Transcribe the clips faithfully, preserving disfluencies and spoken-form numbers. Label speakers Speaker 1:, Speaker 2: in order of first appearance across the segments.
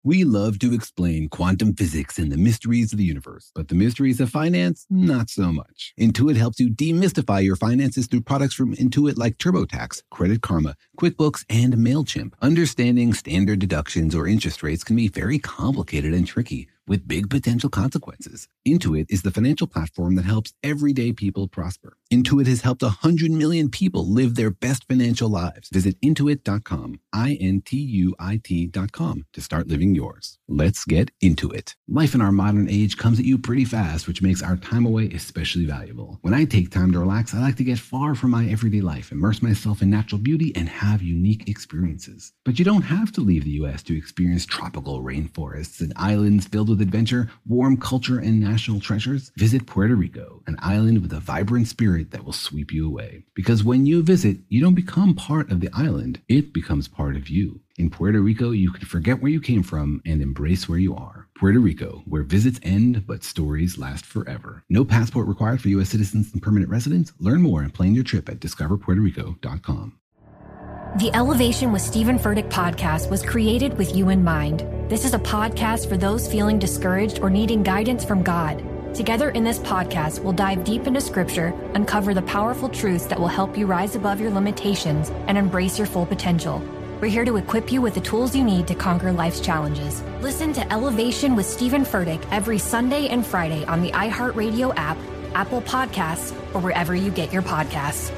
Speaker 1: We love to explain quantum physics and the mysteries of the universe, but the mysteries of finance, not so much. Intuit helps you demystify your finances through products from Intuit like TurboTax, Credit Karma, QuickBooks, and MailChimp. Understanding standard deductions or interest rates can be very complicated and tricky, with big potential consequences. Intuit is the financial platform that helps everyday people prosper. Intuit has helped one hundred million people live their best financial lives. Visit intuit dot com, I N T U I T dot com, to start living yours. Let's get into it. Life in our modern age comes at you pretty fast, which makes our time away especially valuable. When I take time to relax, I like to get far from my everyday life, immerse myself in natural beauty, and have unique experiences. But you don't have to leave the U S to experience tropical rainforests and islands filled with adventure, warm culture, and national treasures. Visit Puerto Rico, an island with a vibrant spirit that will sweep you away. Because when you visit, you don't become part of the island, it becomes part of you. In Puerto Rico, you can forget where you came from and embrace where you are. Puerto Rico, where visits end, but stories last forever. No passport required for U S citizens and permanent residents. Learn more and plan your trip at discover puerto rico dot com.
Speaker 2: The Elevation with Stephen Furtick podcast was created with you in mind. This is a podcast for those feeling discouraged or needing guidance from God. Together in this podcast, we'll dive deep into scripture, uncover the powerful truths that will help you rise above your limitations and embrace your full potential. We're here to equip you with the tools you need to conquer life's challenges. Listen to Elevation with Stephen Furtick every Sunday and Friday on the iHeartRadio app, Apple Podcasts, or wherever you get your podcasts.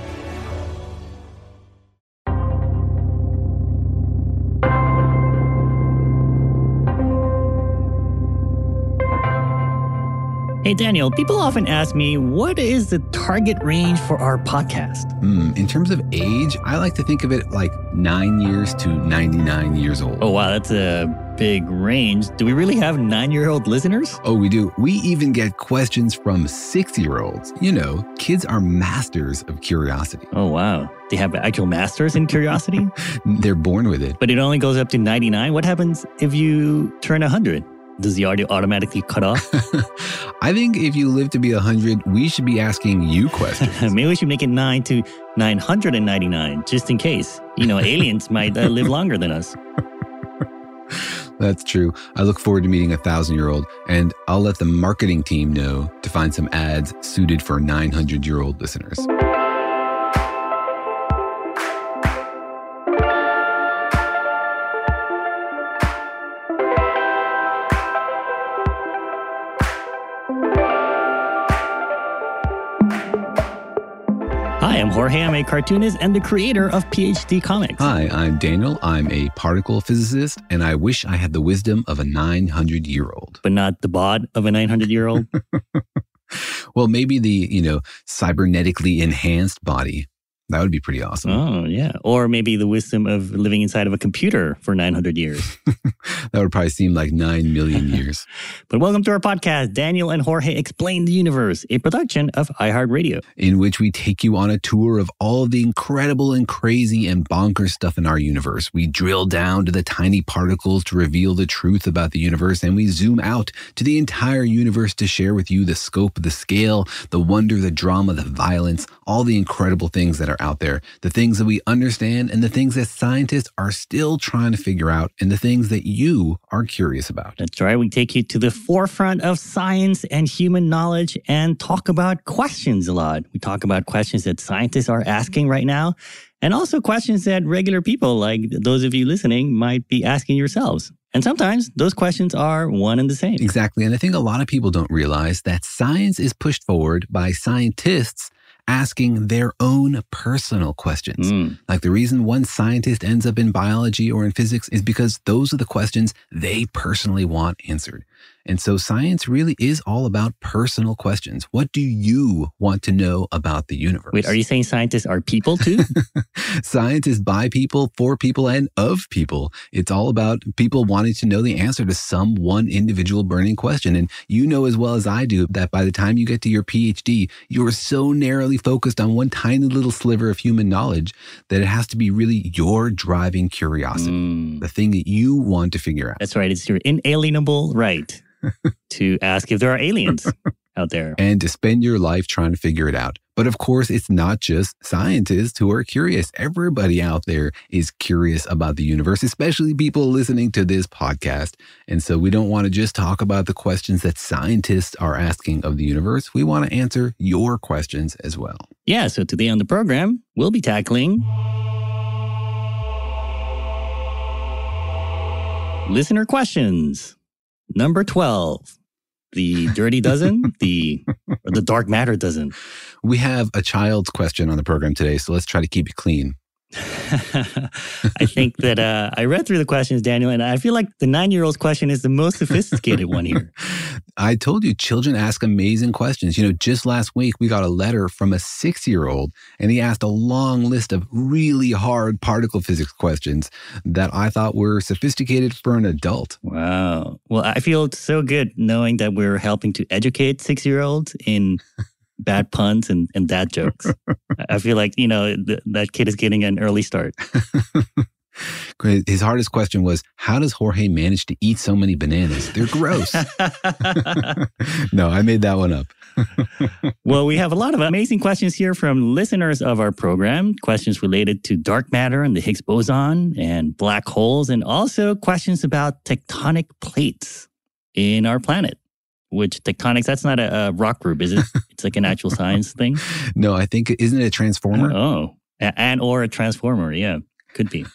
Speaker 3: Hey, Daniel, people often ask me, what is the target range for our podcast?
Speaker 1: Mm, in terms of age, I like to think of it like nine years to ninety-nine years old.
Speaker 3: Oh, wow, that's a big range. Do we really have nine-year-old listeners?
Speaker 1: Oh, we do. We even get questions from six-year-olds. You know, kids are masters of curiosity.
Speaker 3: Oh, wow. They have actual masters in curiosity?
Speaker 1: They're born with it.
Speaker 3: But it only goes up to ninety-nine. What happens if you turn one hundred? Does the audio automatically cut off?
Speaker 1: I think if you live to be one hundred, we should be asking you questions.
Speaker 3: Maybe we should make it nine to nine hundred ninety-nine, just in case. You know, aliens might uh, live longer than us.
Speaker 1: That's true. I look forward to meeting a thousand-year-old, and I'll let the marketing team know to find some ads suited for nine hundred-year-old listeners.
Speaker 3: Hi, I'm Jorge. I'm a cartoonist and the creator of P H D Comics.
Speaker 1: Hi, I'm Daniel. I'm a particle physicist, and I wish I had the wisdom of a nine hundred-year-old.
Speaker 3: But not the bod of a nine hundred-year-old?
Speaker 1: Well, maybe the, you know, cybernetically enhanced body. That would be pretty awesome.
Speaker 3: Oh, yeah. Or maybe the wisdom of living inside of a computer for nine hundred years.
Speaker 1: That would probably seem like nine million years.
Speaker 3: But welcome to our podcast, Daniel and Jorge Explain the Universe, a production of iHeartRadio,
Speaker 1: in which we take you on a tour of all of the incredible and crazy and bonkers stuff in our universe. We drill down to the tiny particles to reveal the truth about the universe, and we zoom out to the entire universe to share with you the scope, the scale, the wonder, the drama, the violence, all the incredible things that are out there, the things that we understand and the things that scientists are still trying to figure out, and the things that you are curious about.
Speaker 3: That's right. We take you to the forefront of science and human knowledge and talk about questions a lot. We talk about questions that scientists are asking right now, and also questions that regular people, like those of you listening, might be asking yourselves. And sometimes those questions are one and the same.
Speaker 1: Exactly. And I think a lot of people don't realize that science is pushed forward by scientists asking their own personal questions. Mm. Like the reason one scientist ends up in biology or in physics is because those are the questions they personally want answered. And so science really is all about personal questions. What do you want to know about the universe?
Speaker 3: Wait, are you saying scientists are people too?
Speaker 1: Science is by people, for people, and of people. It's all about people wanting to know the answer to some one individual burning question. And you know as well as I do that by the time you get to your P H D, you're so narrowly focused on one tiny little sliver of human knowledge that it has to be really your driving curiosity, mm. the thing that you want to figure out.
Speaker 3: That's right. It's your inalienable right to ask if there are aliens out there.
Speaker 1: And to spend your life trying to figure it out. But of course, it's not just scientists who are curious. Everybody out there is curious about the universe, especially people listening to this podcast. And so we don't want to just talk about the questions that scientists are asking of the universe. We want to answer your questions as well.
Speaker 3: Yeah, so today on the program, we'll be tackling listener questions. Number twelve. The dirty dozen, the or the dark matter dozen.
Speaker 1: We have a child's question on the program today, so let's try to keep it clean.
Speaker 3: I think that uh, I read through the questions, Daniel, and I feel like the nine-year-old's question is the most sophisticated one here.
Speaker 1: I told you, children ask amazing questions. You know, just last week, we got a letter from a six-year-old, and he asked a long list of really hard particle physics questions that I thought were sophisticated for an adult.
Speaker 3: Wow. Well, I feel so good knowing that we're helping to educate six-year-olds in bad puns and, and dad jokes. I feel like, you know, th- that kid is getting an early start.
Speaker 1: His hardest question was, how does Jorge manage to eat so many bananas? They're gross. No, I made that one up.
Speaker 3: Well, we have a lot of amazing questions here from listeners of our program. Questions related to dark matter and the Higgs boson and black holes, and also questions about tectonic plates in our planet. Which tectonics, that's not a, a rock group, is it? It's like an actual science thing?
Speaker 1: No, I think, isn't it a transformer?
Speaker 3: Oh, and or a transformer, yeah. Could be.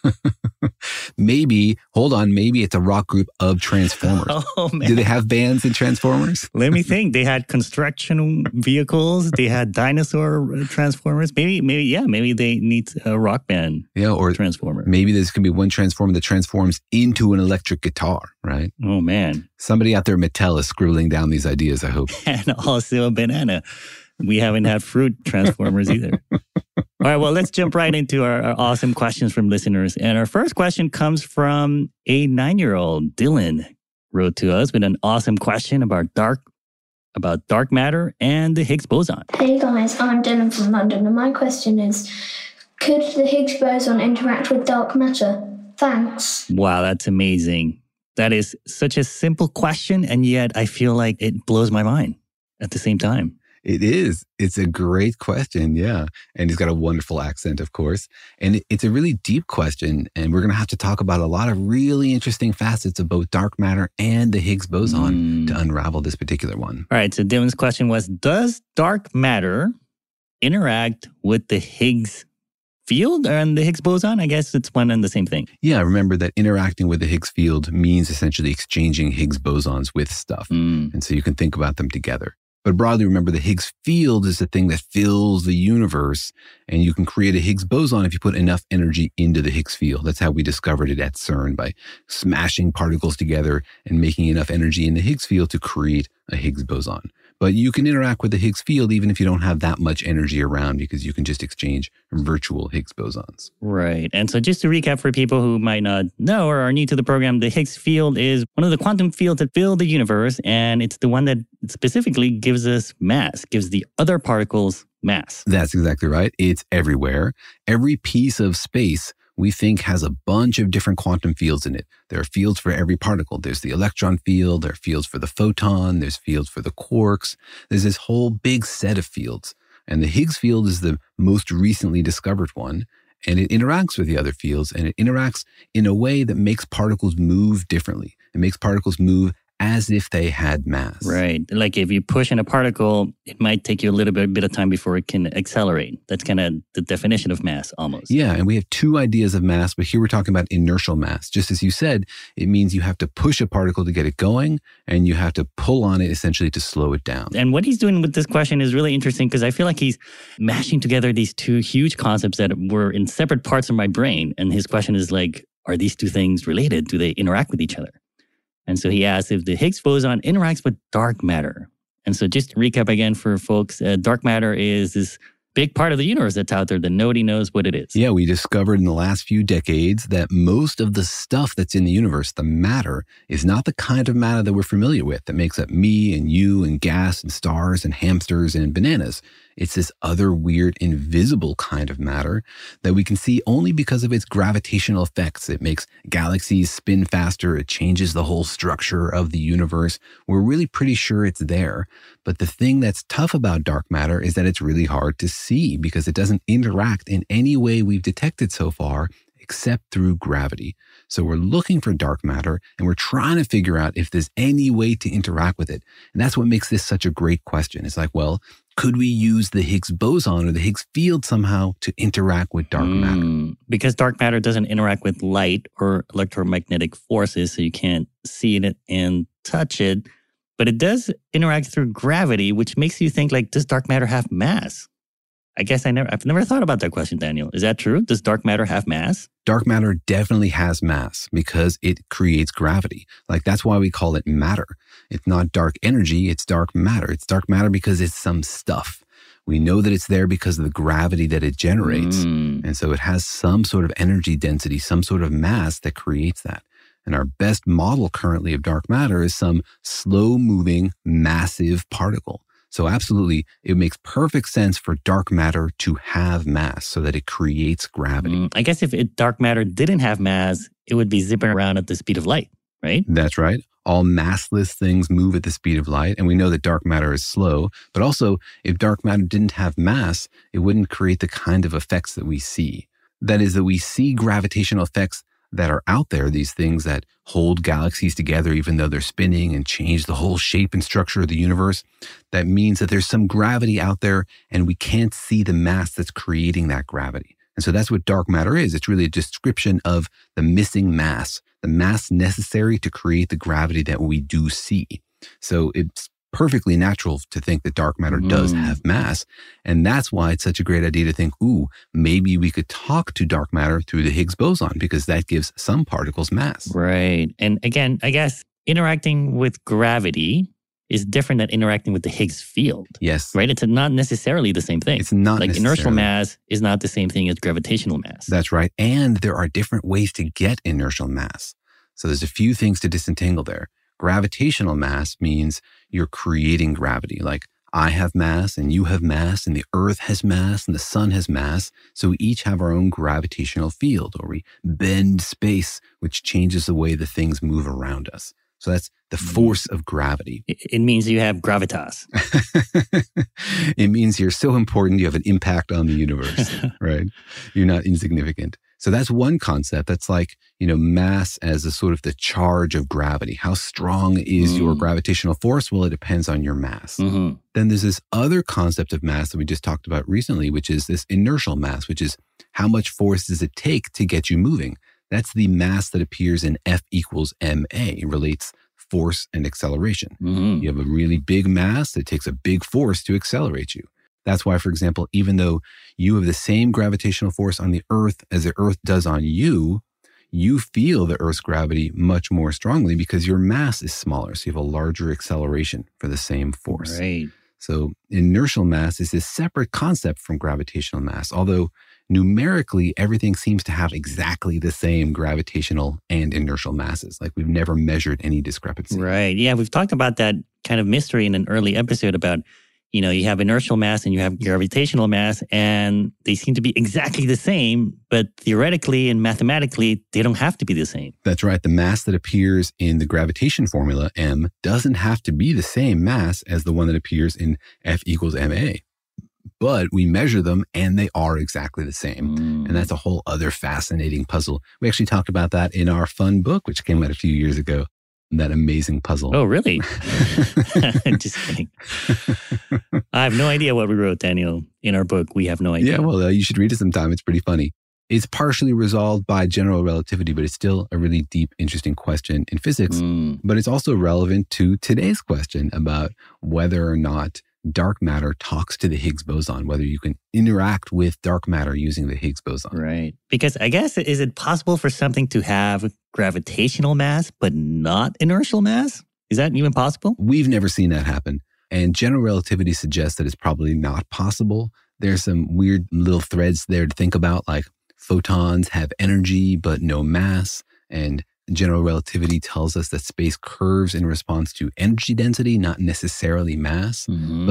Speaker 1: Maybe, hold on, maybe it's a rock group of Transformers.
Speaker 3: Oh, man.
Speaker 1: Do they have bands in Transformers?
Speaker 3: Let me think. They had construction vehicles. They had dinosaur Transformers. Maybe, maybe, yeah, maybe they need a rock band
Speaker 1: yeah, or
Speaker 3: Transformer.
Speaker 1: Maybe there's going to be one Transformer that transforms into an electric guitar, right?
Speaker 3: Oh, man.
Speaker 1: Somebody out there, Mattel, is scribbling down these ideas, I hope.
Speaker 3: And also a banana. We haven't had fruit Transformers either. All right, well, let's jump right into our, our awesome questions from listeners. And our first question comes from a nine-year-old. Dylan wrote to us with an awesome question about dark about dark matter and the Higgs boson.
Speaker 4: Hey guys, I'm Dylan from London, and my question is, could the Higgs boson interact with dark matter? Thanks.
Speaker 3: Wow, that's amazing. That is such a simple question, and yet I feel like it blows my mind at the same time.
Speaker 1: It is. It's a great question, yeah. And he's got a wonderful accent, of course. And it's a really deep question, and we're going to have to talk about a lot of really interesting facets of both dark matter and the Higgs boson mm. to unravel this particular one.
Speaker 3: All right, so Dylan's question was, does dark matter interact with the Higgs field and the Higgs boson? I guess it's one and the same thing.
Speaker 1: Yeah, remember that interacting with the Higgs field means essentially exchanging Higgs bosons with stuff. Mm. And so you can think about them together. But broadly, remember, the Higgs field is the thing that fills the universe, and you can create a Higgs boson if you put enough energy into the Higgs field. That's how we discovered it at CERN, by smashing particles together and making enough energy in the Higgs field to create a Higgs boson. But you can interact with the Higgs field even if you don't have that much energy around, because you can just exchange virtual Higgs bosons.
Speaker 3: Right. And so just to recap for people who might not know or are new to the program, the Higgs field is one of the quantum fields that fill the universe, and it's the one that specifically gives us mass, gives the other particles mass.
Speaker 1: That's exactly right. It's everywhere. Every piece of space we think has a bunch of different quantum fields in it. There are fields for every particle. There's the electron field, there are fields for the photon, there's fields for the quarks. There's this whole big set of fields. And the Higgs field is the most recently discovered one. And it interacts with the other fields, and it interacts in a way that makes particles move differently. It makes particles move as if they had mass.
Speaker 3: Right. Like if you push in a particle, it might take you a little bit, bit of time before it can accelerate. That's kind of the definition of mass almost.
Speaker 1: Yeah, and we have two ideas of mass, but here we're talking about inertial mass. Just as you said, it means you have to push a particle to get it going, and you have to pull on it essentially to slow it down.
Speaker 3: And what he's doing with this question is really interesting, because I feel like he's mashing together these two huge concepts that were in separate parts of my brain. And his question is like, are these two things related? Do they interact with each other? And so he asked if the Higgs boson interacts with dark matter. And so just to recap again for folks, uh, dark matter is this big part of the universe that's out there that nobody knows what it is.
Speaker 1: Yeah, we discovered in the last few decades that most of the stuff that's in the universe, the matter, is not the kind of matter that we're familiar with that makes up me and you and gas and stars and hamsters and bananas. It's this other weird, invisible kind of matter that we can see only because of its gravitational effects. It makes galaxies spin faster. It changes the whole structure of the universe. We're really pretty sure it's there. But the thing that's tough about dark matter is that it's really hard to see because it doesn't interact in any way we've detected so far except through gravity. So we're looking for dark matter and we're trying to figure out if there's any way to interact with it. And that's what makes this such a great question. It's like, well, could we use the Higgs boson or the Higgs field somehow to interact with dark mm, matter?
Speaker 3: Because dark matter doesn't interact with light or electromagnetic forces, so you can't see it and touch it. But it does interact through gravity, which makes you think, like, does dark matter have mass? I guess I never, I've never thought about that question, Daniel. Is that true? Does dark matter have mass?
Speaker 1: Dark matter definitely has mass because it creates gravity. Like, that's why we call it matter. It's not dark energy, it's dark matter. It's dark matter because it's some stuff. We know that it's there because of the gravity that it generates. Mm. And so it has some sort of energy density, some sort of mass that creates that. And our best model currently of dark matter is some slow-moving, massive particle. So absolutely, it makes perfect sense for dark matter to have mass so that it creates gravity.
Speaker 3: Mm, I guess if it, dark matter didn't have mass, it would be zipping around at the speed of light, right?
Speaker 1: That's right. All massless things move at the speed of light, and we know that dark matter is slow. But also, if dark matter didn't have mass, it wouldn't create the kind of effects that we see. That is, that we see gravitational effects that are out there, these things that hold galaxies together even though they're spinning and change the whole shape and structure of the universe. That means that there's some gravity out there and we can't see the mass that's creating that gravity. And so that's what dark matter is. It's really a description of the missing mass, the mass necessary to create the gravity that we do see. So it's perfectly natural to think that dark matter mm. does have mass. And that's why it's such a great idea to think, ooh, maybe we could talk to dark matter through the Higgs boson because that gives some particles mass.
Speaker 3: Right. And again, I guess interacting with gravity is different than interacting with the Higgs field.
Speaker 1: Yes.
Speaker 3: Right? It's not necessarily the same thing.
Speaker 1: It's not
Speaker 3: Like
Speaker 1: necessarily.
Speaker 3: Inertial mass is not the same thing as gravitational mass.
Speaker 1: That's right. And there are different ways to get inertial mass. So there's a few things to disentangle there. Gravitational mass means you're creating gravity. Like, I have mass and you have mass and the earth has mass and the sun has mass. So we each have our own gravitational field, or we bend space, which changes the way the things move around us. So that's the force of gravity.
Speaker 3: It means you have gravitas.
Speaker 1: It means you're so important, you have an impact on the universe, right? You're not insignificant. So that's one concept. That's like, you know, mass as a sort of the charge of gravity. How strong is mm. your gravitational force? Well, it depends on your mass. Mm-hmm. Then there's this other concept of mass that we just talked about recently, which is this inertial mass, which is how much force does it take to get you moving? That's the mass that appears in F equals ma. It relates force and acceleration. Mm-hmm. You have a really big mass, it takes a big force to accelerate you. That's why, for example, even though you have the same gravitational force on the Earth as the Earth does on you, you feel the Earth's gravity much more strongly because your mass is smaller. So you have a larger acceleration for the same force.
Speaker 3: Right.
Speaker 1: So inertial mass is a separate concept from gravitational mass, although numerically, everything seems to have exactly the same gravitational and inertial masses. Like, we've never measured any discrepancy.
Speaker 3: Right. Yeah, we've talked about that kind of mystery in an early episode about, you know, you have inertial mass and you have gravitational mass, and they seem to be exactly the same, but theoretically and mathematically, they don't have to be the same.
Speaker 1: That's right. The mass that appears in the gravitation formula, m, doesn't have to be the same mass as the one that appears in F equals ma. But we measure them and they are exactly the same. Mm. And that's a whole other fascinating puzzle. We actually talked about that in our fun book, which came out a few years ago. That amazing puzzle.
Speaker 3: Oh, really? Just kidding. I have no idea what we wrote, Daniel, in our book. We have no idea.
Speaker 1: Yeah, well, uh, you should read it sometime. It's pretty funny. It's partially resolved by general relativity, but it's still a really deep, interesting question in physics. Mm. But it's also relevant to today's question about whether or not dark matter talks to the Higgs boson, whether you can interact with dark matter using the Higgs boson.
Speaker 3: Right. Because I guess, is it possible for something to have gravitational mass but not inertial mass? Is that even possible?
Speaker 1: We've never seen that happen. And general relativity suggests that it's probably not possible. There's some weird little threads there to think about, like photons have energy but no mass, and general relativity tells us that space curves in response to energy density, not necessarily mass. Mm-hmm. But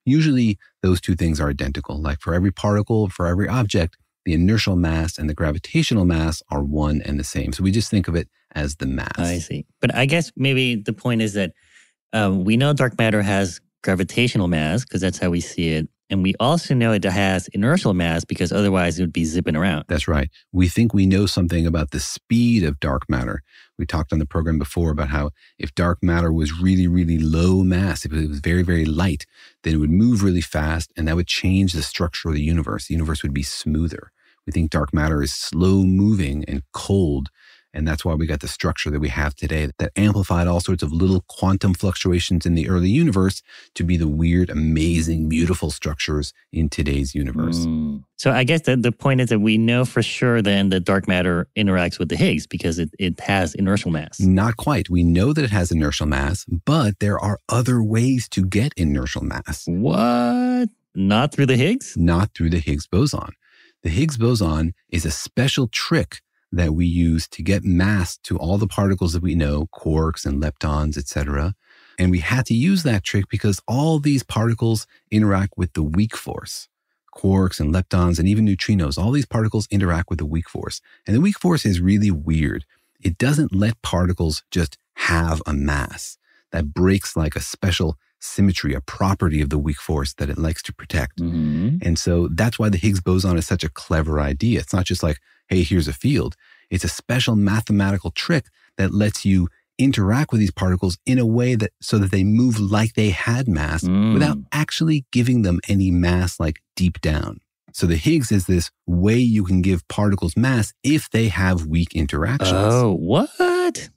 Speaker 1: usually those two things are identical. Like for every particle, for every object, the inertial mass and the gravitational mass are one and the same. So we just think of it as the mass.
Speaker 3: I see. But I guess maybe the point is that um, we know dark matter has gravitational mass because that's how we see it. And we also know it has inertial mass because otherwise it would be zipping around.
Speaker 1: That's right. We think we know something about the speed of dark matter. We talked on the program before about how if dark matter was really, really low mass, if it was very, very light, then it would move really fast and that would change the structure of the universe. The universe would be smoother. We think dark matter is slow moving and cold. And that's why we got the structure that we have today that amplified all sorts of little quantum fluctuations in the early universe to be the weird, amazing, beautiful structures in today's universe.
Speaker 3: Mm. So I guess the, the point is that we know for sure then that dark matter interacts with the Higgs because it, it has inertial mass.
Speaker 1: Not quite. We know that it has inertial mass, but there are other ways to get inertial mass.
Speaker 3: What? Not through the Higgs?
Speaker 1: Not through the Higgs boson. The Higgs boson is a special trick that we use to get mass to all the particles that we know, quarks and leptons, et cetera. And we had to use that trick because all these particles interact with the weak force. Quarks and leptons and even neutrinos, all these particles interact with the weak force. And the weak force is really weird. It doesn't let particles just have a mass. That breaks like a special symmetry, a property of the weak force that it likes to protect.
Speaker 3: Mm-hmm.
Speaker 1: And so that's why the Higgs boson is such a clever idea. It's not just like, hey, here's a field. It's a special mathematical trick that lets you interact with these particles in a way that so that they move like they had mass mm. without actually giving them any mass like deep down. So the Higgs is this way you can give particles mass if they have weak interactions.
Speaker 3: Oh, what?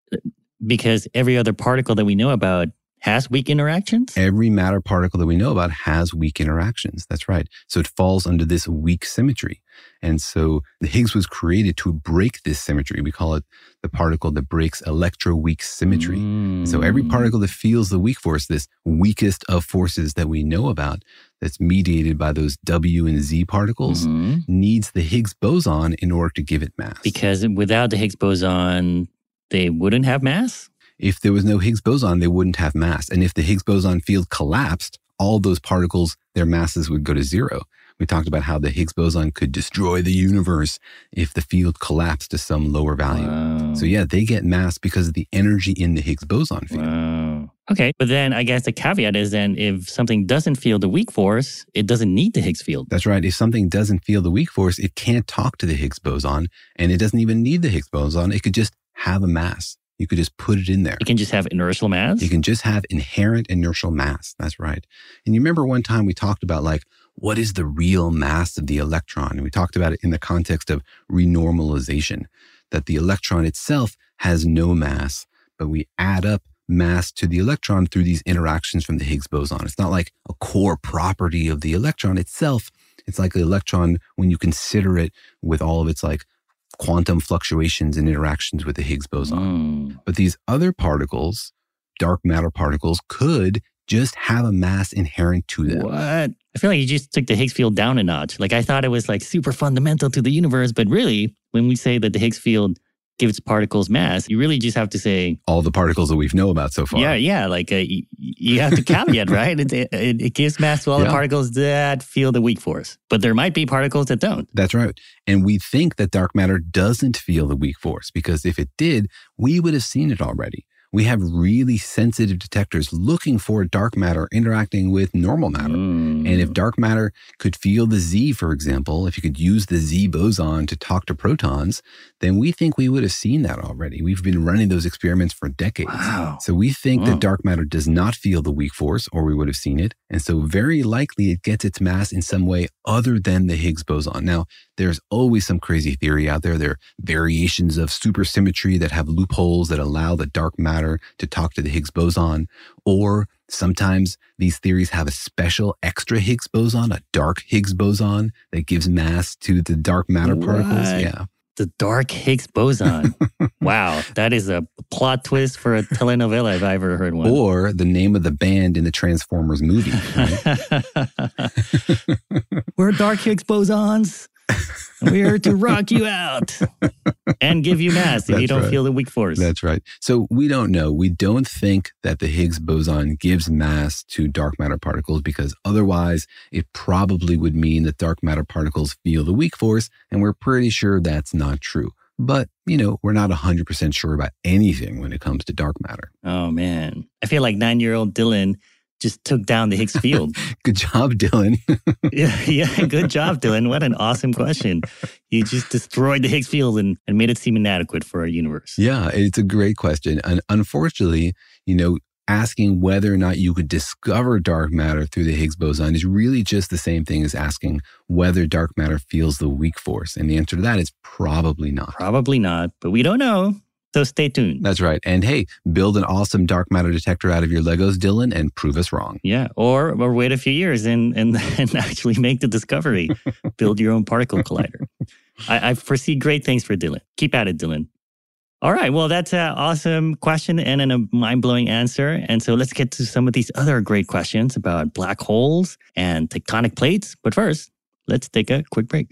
Speaker 3: Because every other particle that we know about has weak interactions?
Speaker 1: Every matter particle that we know about has weak interactions. That's right. So it falls under this weak symmetry. And so the Higgs was created to break this symmetry. We call it the particle that breaks electroweak symmetry. Mm. So every particle that feels the weak force, this weakest of forces that we know about, that's mediated by those W and Z particles, mm-hmm. needs the Higgs boson in order to give it mass.
Speaker 3: Because without the Higgs boson, they wouldn't have mass?
Speaker 1: If there was no Higgs boson, they wouldn't have mass. And if the Higgs boson field collapsed, all those particles, their masses would go to zero. We talked about how the Higgs boson could destroy the universe if the field collapsed to some lower value.
Speaker 3: Wow.
Speaker 1: So yeah, they get mass because of the energy in the Higgs boson field.
Speaker 3: Wow. Okay, but then I guess the caveat is then if something doesn't feel the weak force, it doesn't need the Higgs field.
Speaker 1: That's right. If something doesn't feel the weak force, it can't talk to the Higgs boson, and it doesn't even need the Higgs boson. It could just have a mass. You could just put it in there.
Speaker 3: It can just have inertial mass?
Speaker 1: You can just have inherent inertial mass. That's right. And you remember one time we talked about like, what is the real mass of the electron? And we talked about it in the context of renormalization, that the electron itself has no mass, but we add up mass to the electron through these interactions from the Higgs boson. It's not like a core property of the electron itself. It's like the electron when you consider it with all of its like quantum fluctuations and interactions with the Higgs boson.
Speaker 3: Mm.
Speaker 1: But these other particles, dark matter particles, could just have a mass inherent to them.
Speaker 3: What? I feel like you just took the Higgs field down a notch. Like I thought it was like super fundamental to the universe, but really, when we say that the Higgs field gives particles mass, you really just have to say
Speaker 1: all the particles that we know about so far.
Speaker 3: Yeah, yeah. Like uh, you, you have to caveat, right? It, it, it gives mass to all yeah. the particles that feel the weak force, but there might be particles that don't.
Speaker 1: That's right. And we think that dark matter doesn't feel the weak force because if it did, we would have seen it already. We have really sensitive detectors looking for dark matter interacting with normal matter. Mm. And if dark matter could feel the Z, for example, if you could use the Z boson to talk to protons, then we think we would have seen that already. We've been running those experiments for decades.
Speaker 3: Wow.
Speaker 1: So we think
Speaker 3: wow.
Speaker 1: that dark matter does not feel the weak force, or we would have seen it. And so very likely it gets its mass in some way other than the Higgs boson. Now, there's always some crazy theory out there. There are variations of supersymmetry that have loopholes that allow the dark matter to talk to the Higgs boson, or sometimes these theories have a special extra Higgs boson, a dark Higgs boson that gives mass to the dark matter
Speaker 3: what?
Speaker 1: particles. Yeah.
Speaker 3: The dark Higgs boson. Wow, that is a plot twist for a telenovela if I ever heard one.
Speaker 1: Or the name of the band in the Transformers movie. Right?
Speaker 3: We're dark Higgs bosons. We're to rock you out and give you mass if
Speaker 1: That's
Speaker 3: you don't
Speaker 1: right.
Speaker 3: feel the weak force.
Speaker 1: That's right. So we don't know. We don't think that the Higgs boson gives mass to dark matter particles because otherwise it probably would mean that dark matter particles feel the weak force, and we're pretty sure that's not true. But, you know, we're not one hundred percent sure about anything when it comes to dark matter.
Speaker 3: Oh, man. I feel like nine-year-old Dylan just took down the Higgs field.
Speaker 1: Good job, Dylan.
Speaker 3: yeah, yeah, good job, Dylan. What an awesome question. You just destroyed the Higgs field and, and made it seem inadequate for our universe.
Speaker 1: Yeah, it's a great question. And unfortunately, you know, asking whether or not you could discover dark matter through the Higgs boson is really just the same thing as asking whether dark matter feels the weak force. And the answer to that is probably not.
Speaker 3: Probably not, but we don't know. So stay tuned.
Speaker 1: That's right. And hey, build an awesome dark matter detector out of your Legos, Dylan, and prove us wrong.
Speaker 3: Yeah, or or wait a few years and and, and actually make the discovery. Build your own particle collider. I, I foresee great things for Dylan. Keep at it, Dylan. All right, well, that's an awesome question and a mind-blowing answer. And so let's get to some of these other great questions about black holes and tectonic plates. But first, let's take a quick break.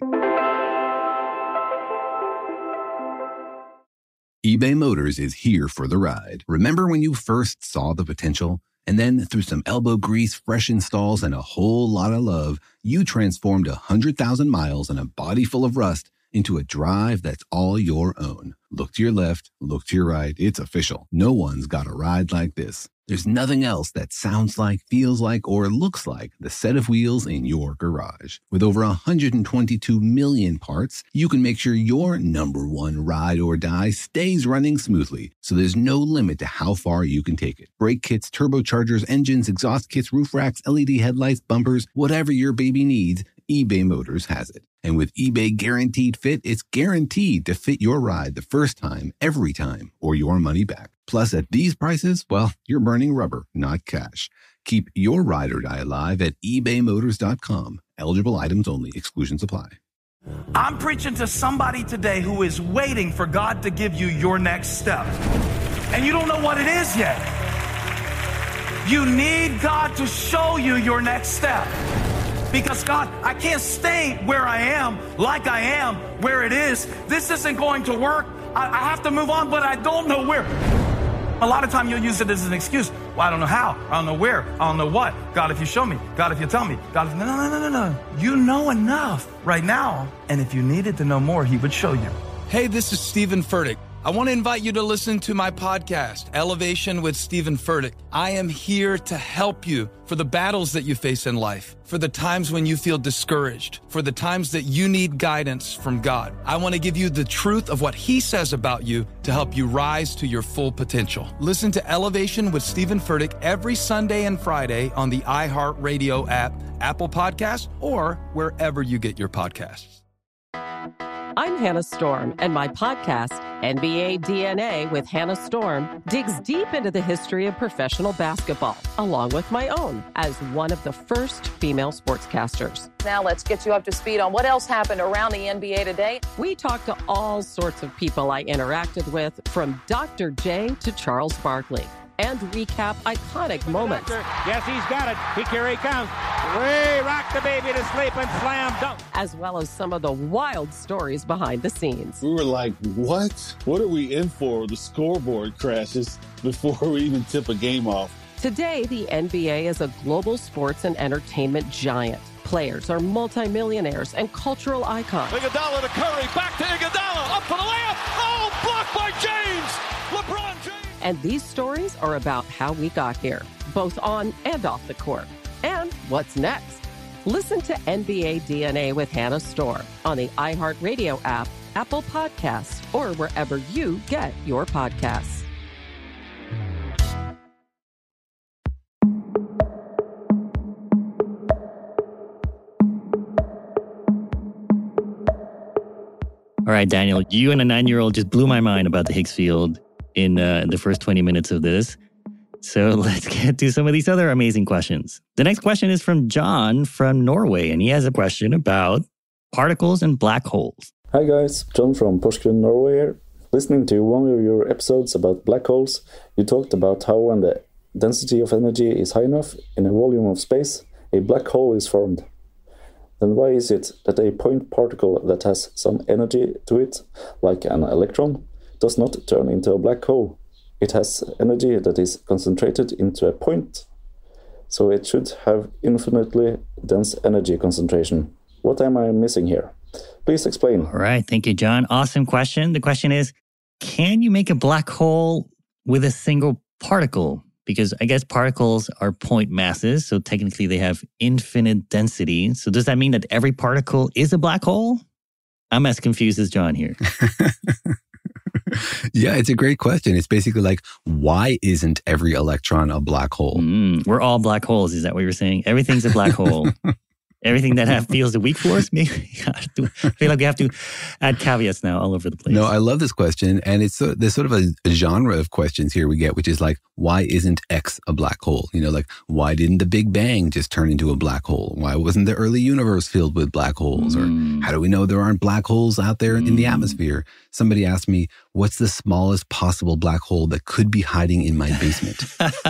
Speaker 1: eBay Motors is here for the ride. Remember when you first saw the potential? And then through some elbow grease, fresh installs, and a whole lot of love, you transformed one hundred thousand miles and a body full of rust into a drive that's all your own. Look to your left, look to your right. It's official. No one's got a ride like this. There's nothing else that sounds like, feels like, or looks like the set of wheels in your garage. With over one hundred twenty-two million parts, you can make sure your number one ride or die stays running smoothly, so there's no limit to how far you can take it. Brake kits, turbochargers, engines, exhaust kits, roof racks, L E D headlights, bumpers, whatever your baby needs, eBay Motors has it. And with eBay Guaranteed Fit, it's guaranteed to fit your ride the first time, every time, or your money back. Plus, at these prices, well, you're burning rubber, not cash. Keep your ride or die alive at ebay motors dot com. Eligible items only. Exclusions apply.
Speaker 5: I'm preaching to somebody today who is waiting for God to give you your next step. And you don't know what it is yet. You need God to show you your next step. Because God, I can't stay where I am, like I am, where it is. This isn't going to work. I, I have to move on, but I don't know where. A lot of time you'll use it as an excuse. Well, I don't know how. I don't know where. I don't know what. God, if you show me. God, if you tell me. God, if... No, no, no, no, no. You know enough right now. And if you needed to know more, he would show you.
Speaker 6: Hey, this is Stephen Furtick. I want to invite you to listen to my podcast, Elevation with Stephen Furtick. I am here to help you for the battles that you face in life, for the times when you feel discouraged, for the times that you need guidance from God. I want to give you the truth of what he says about you to help you rise to your full potential. Listen to Elevation with Stephen Furtick every Sunday and Friday on the iHeartRadio app, Apple Podcasts, or wherever you get your podcasts.
Speaker 7: I'm Hannah Storm, and my podcast, N B A D N A with Hannah Storm, digs deep into the history of professional basketball, along with my own, as one of the first female sportscasters.
Speaker 8: Now let's get you up to speed on what else happened around the N B A today.
Speaker 7: We talk to all sorts of people I interacted with, from Doctor J to Charles Barkley, and recap iconic moments.
Speaker 9: Yes, he's got it. He, here he comes. Way rock the baby to sleep and slam dunk.
Speaker 7: As well as some of the wild stories behind the scenes.
Speaker 10: We were like, what? What are we in for? The scoreboard crashes before we even tip a game off.
Speaker 7: Today, the N B A is a global sports and entertainment giant. Players are multimillionaires and cultural icons.
Speaker 9: Iguodala to Curry, back to Iguodala, up for the layup. Oh, blocked by James. LeBron James.
Speaker 7: And these stories are about how we got here, both on and off the court. And what's next? Listen to N B A D N A with Hannah Storm on the iHeartRadio app, Apple Podcasts, or wherever you get your podcasts.
Speaker 3: All right, Daniel, you and a nine-year-old just blew my mind about the Higgs field in uh, the first twenty minutes of this. So let's get to some of these other amazing questions. The next question is from John from Norway, and he has a question about particles and black holes.
Speaker 11: Hi guys, John from Porsgrunn, Norway here. Listening to one of your episodes about black holes, you talked about how when the density of energy is high enough in a volume of space, a black hole is formed. then why is it that a point particle that has some energy to it, like an electron, does not turn into a black hole? It has energy that is concentrated into a point, so it should have infinitely dense energy concentration. What am I missing here? Please explain.
Speaker 3: All right, thank you, John. Awesome question. The question is, can you make a black hole with a single particle? Because I guess particles are point masses, so technically they have infinite density. So does that mean that every particle is a black hole? I'm as confused as John here.
Speaker 1: Yeah, it's a great question. It's basically like, why isn't every electron a black hole?
Speaker 3: Mm, we're all black holes. Is that what you're saying? Everything's a black hole. Everything that have, feels the weak force, maybe. I feel like we have to add caveats now all over the place.
Speaker 1: No, I love this question. And it's so, there's sort of a, a genre of questions here we get, which is like, why isn't X a black hole? You know, like, why didn't the Big Bang just turn into a black hole? Why wasn't the early universe filled with black holes? Mm. Or how do we know there aren't black holes out there mm. in the atmosphere? Somebody asked me, what's the smallest possible black hole that could be hiding in my basement?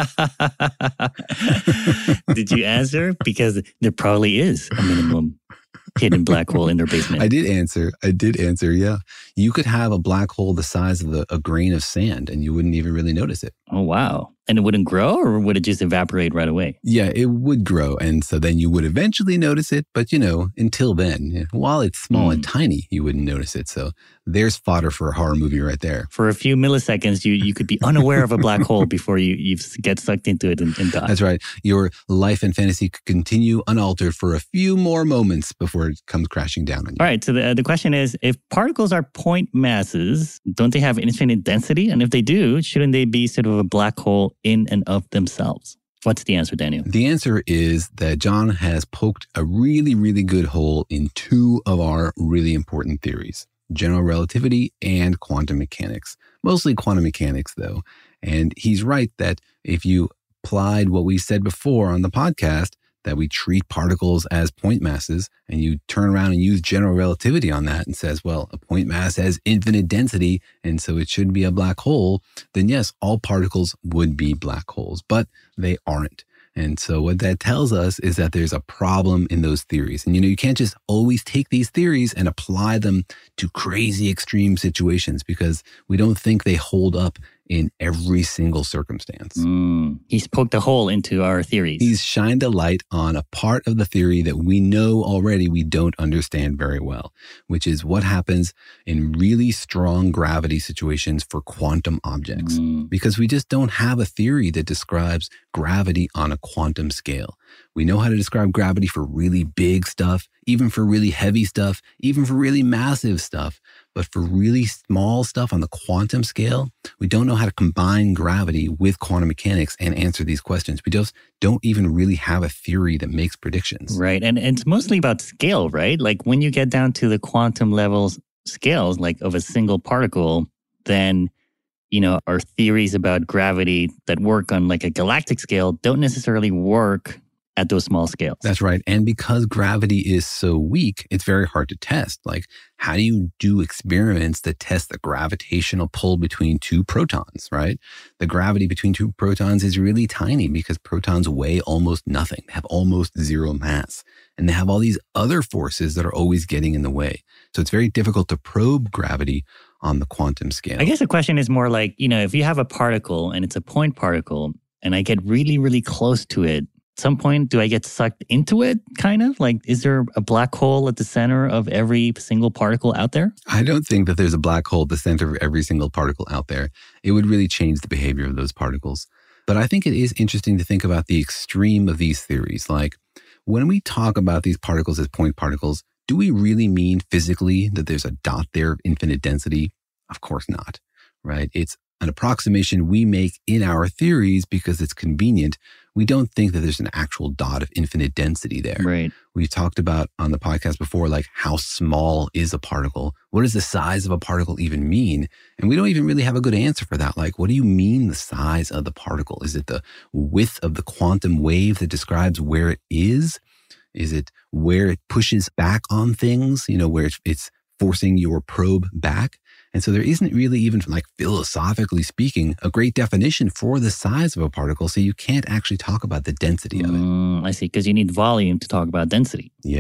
Speaker 3: Did you answer? Because there probably is a minimum hidden black hole in their basement.
Speaker 1: I did answer. I did answer, yeah. You could have a black hole the size of the, a grain of sand and you wouldn't even really notice it.
Speaker 3: Oh, wow. And it wouldn't grow, or would it just evaporate right away?
Speaker 1: Yeah, it would grow. And so then you would eventually notice it. But, you know, until then, while it's small mm. and tiny, you wouldn't notice it. So there's fodder for a horror movie right there.
Speaker 3: For a few milliseconds, you you could be unaware of a black hole before you, you get sucked into it and, and die.
Speaker 1: That's right. Your life and fantasy could continue unaltered for a few more moments before it comes crashing down on you.
Speaker 3: All right. So the, the question is, if particles are point masses, don't they have infinite density? And if they do, shouldn't they be sort of a black hole in and of themselves? What's the answer, Daniel?
Speaker 1: The answer is that John has poked a really, really good hole in two of our really important theories, general relativity and quantum mechanics. Mostly quantum mechanics, though. And he's right that if you applied what we said before on the podcast, that we treat particles as point masses, and you turn around and use general relativity on that and says, well, a point mass has infinite density, and so it should be a black hole, then yes, all particles would be black holes, but they aren't. And so what that tells us is that there's a problem in those theories. And, you know, you can't just always take these theories and apply them to crazy extreme situations because we don't think they hold up in every single circumstance.
Speaker 3: Mm. He's poked a hole into our theories.
Speaker 1: He's shined a light on a part of the theory that we know already we don't understand very well, which is what happens in really strong gravity situations for quantum objects. Mm. Because we just don't have a theory that describes gravity on a quantum scale. We know how to describe gravity for really big stuff, even for really heavy stuff, even for really massive stuff. But for really small stuff on the quantum scale, we don't know how to combine gravity with quantum mechanics and answer these questions. We just don't even really have a theory that makes predictions.
Speaker 3: Right. And, and it's mostly about scale, right? Like when you get down to the quantum levels scales, like of a single particle, then, you know, our theories about gravity that work on like a galactic scale don't necessarily work at those small scales.
Speaker 1: That's right. And because gravity is so weak, it's very hard to test. Like, how do you do experiments that test the gravitational pull between two protons, right? The gravity between two protons is really tiny because protons weigh almost nothing. They have almost zero mass. And they have all these other forces that are always getting in the way. So it's very difficult to probe gravity on the quantum scale.
Speaker 3: I guess the question is more like, you know, if you have a particle and it's a point particle and I get really, really close to it, at some point, do I get sucked into it, kind of? Like, is there a black hole at the center of every single particle out there?
Speaker 1: I don't think that there's a black hole at the center of every single particle out there. It would really change the behavior of those particles. But I think it is interesting to think about the extreme of these theories. Like, when we talk about these particles as point particles, do we really mean physically that there's a dot there of infinite density? Of course not, right? It's an approximation we make in our theories because it's convenient. We don't think that there's an actual dot of infinite density there.
Speaker 3: Right.
Speaker 1: We talked about on the podcast before, like, how small is a particle? What does the size of a particle even mean? And we don't even really have a good answer for that. Like, what do you mean the size of the particle? Is it the width of the quantum wave that describes where it is? Is it where it pushes back on things, you know, where it's, it's forcing your probe back? And so there isn't really even, like, philosophically speaking, a great definition for the size of a particle. So you can't actually talk about the density of it.
Speaker 3: Mm, I see, because you need volume to talk about density.
Speaker 1: Yeah.